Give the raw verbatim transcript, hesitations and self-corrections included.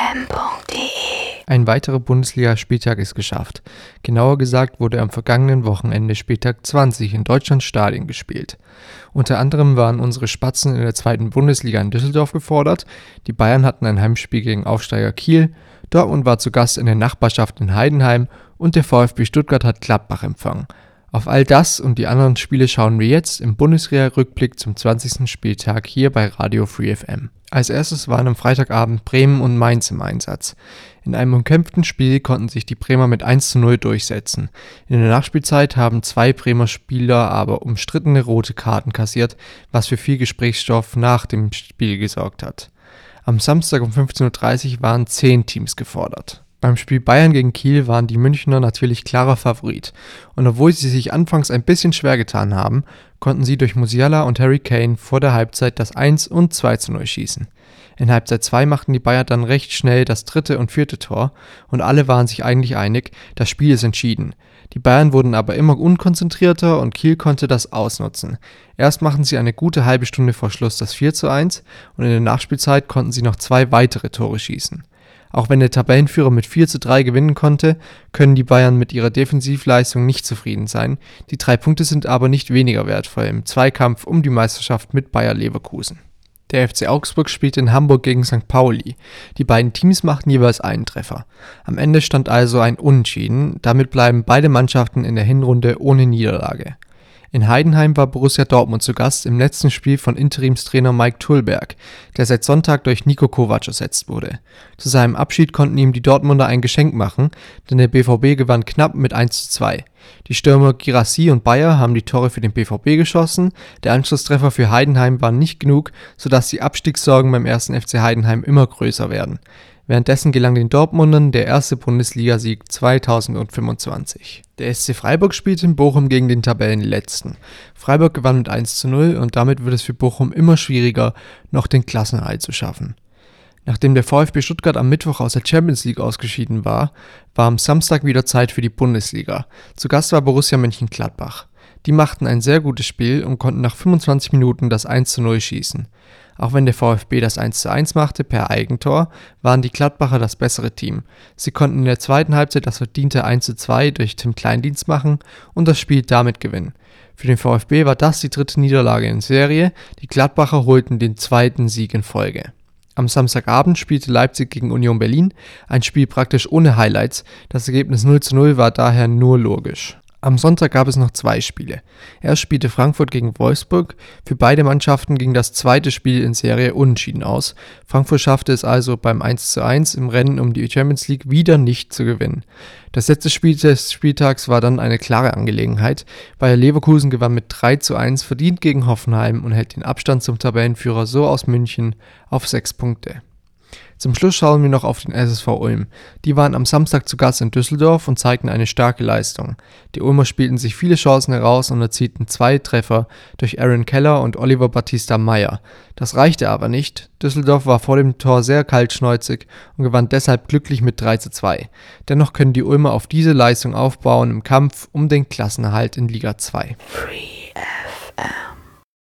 m punkt d e. Ein weiterer Bundesligaspieltag ist geschafft. Genauer gesagt wurde am vergangenen Wochenende Spieltag zwanzig in Deutschlands Stadien gespielt. Unter anderem waren unsere Spatzen in der zweiten Bundesliga in Düsseldorf gefordert, die Bayern hatten ein Heimspiel gegen Aufsteiger Kiel, Dortmund war zu Gast in der Nachbarschaft in Heidenheim und der VfB Stuttgart hat Gladbach empfangen. Auf all das und die anderen Spiele schauen wir jetzt im Bundesliga-Rückblick zum zwanzigsten Spieltag hier bei Radio Free F M. Als erstes waren am Freitagabend Bremen und Mainz im Einsatz. In einem umkämpften Spiel konnten sich die Bremer mit eins zu null durchsetzen. In der Nachspielzeit haben zwei Bremer Spieler aber umstrittene rote Karten kassiert, was für viel Gesprächsstoff nach dem Spiel gesorgt hat. Am Samstag um fünfzehn Uhr dreißig waren zehn Teams gefordert. Beim Spiel Bayern gegen Kiel waren die Münchner natürlich klarer Favorit und obwohl sie sich anfangs ein bisschen schwer getan haben, konnten sie durch Musiala und Harry Kane vor der Halbzeit das eins und zwei zu null schießen. In Halbzeit zwei machten die Bayern dann recht schnell das dritte und vierte Tor und alle waren sich eigentlich einig, das Spiel ist entschieden. Die Bayern wurden aber immer unkonzentrierter und Kiel konnte das ausnutzen. Erst machten sie eine gute halbe Stunde vor Schluss das vier zu eins und in der Nachspielzeit konnten sie noch zwei weitere Tore schießen. Auch wenn der Tabellenführer mit vier zu drei gewinnen konnte, können die Bayern mit ihrer Defensivleistung nicht zufrieden sein. Die drei Punkte sind aber nicht weniger wertvoll im Zweikampf um die Meisterschaft mit Bayer Leverkusen. Der F C Augsburg spielte in Hamburg gegen Sankt Pauli. Die beiden Teams machten jeweils einen Treffer. Am Ende stand also ein Unentschieden, damit bleiben beide Mannschaften in der Hinrunde ohne Niederlage. In Heidenheim war Borussia Dortmund zu Gast im letzten Spiel von Interimstrainer Mike Tullberg, der seit Sonntag durch Niko Kovac ersetzt wurde. Zu seinem Abschied konnten ihm die Dortmunder ein Geschenk machen, denn der B V B gewann knapp mit eins zu zwei. Die Stürmer Guirassy und Bayer haben die Tore für den B V B geschossen, der Anschlusstreffer für Heidenheim war nicht genug, sodass die Abstiegssorgen beim ersten F C Heidenheim immer größer werden. Währenddessen gelang den Dortmundern der erste Bundesligasieg zweitausendfünfundzwanzig. Der S C Freiburg spielte in Bochum gegen den Tabellenletzten. Freiburg gewann mit eins zu null und damit wird es für Bochum immer schwieriger, noch den Klassenerhalt zu schaffen. Nachdem der VfB Stuttgart am Mittwoch aus der Champions League ausgeschieden war, war am Samstag wieder Zeit für die Bundesliga. Zu Gast war Borussia Mönchengladbach. Die machten ein sehr gutes Spiel und konnten nach fünfundzwanzig Minuten das eins zu null schießen. Auch wenn der VfB das eins zu eins machte per Eigentor, waren die Gladbacher das bessere Team. Sie konnten in der zweiten Halbzeit das verdiente eins zu zwei durch Tim Kleindienst machen und das Spiel damit gewinnen. Für den VfB war das die dritte Niederlage in Serie, die Gladbacher holten den zweiten Sieg in Folge. Am Samstagabend spielte Leipzig gegen Union Berlin, ein Spiel praktisch ohne Highlights, das Ergebnis null zu null war daher nur logisch. Am Sonntag gab es noch zwei Spiele. Erst spielte Frankfurt gegen Wolfsburg. Für beide Mannschaften ging das zweite Spiel in Serie unentschieden aus. Frankfurt schaffte es also beim eins zu eins im Rennen um die Champions League wieder nicht zu gewinnen. Das letzte Spiel des Spieltags war dann eine klare Angelegenheit. Bayer Leverkusen gewann mit drei zu eins verdient gegen Hoffenheim und hält den Abstand zum Tabellenführer so aus München auf sechs Punkte. Zum Schluss schauen wir noch auf den S S V Ulm. Die waren am Samstag zu Gast in Düsseldorf und zeigten eine starke Leistung. Die Ulmer spielten sich viele Chancen heraus und erzielten zwei Treffer durch Aaron Keller und Oliver Battista Meyer. Das reichte aber nicht. Düsseldorf war vor dem Tor sehr kaltschnäuzig und gewann deshalb glücklich mit drei zu zwei. Dennoch können die Ulmer auf diese Leistung aufbauen im Kampf um den Klassenerhalt in Liga zwei. Free F M.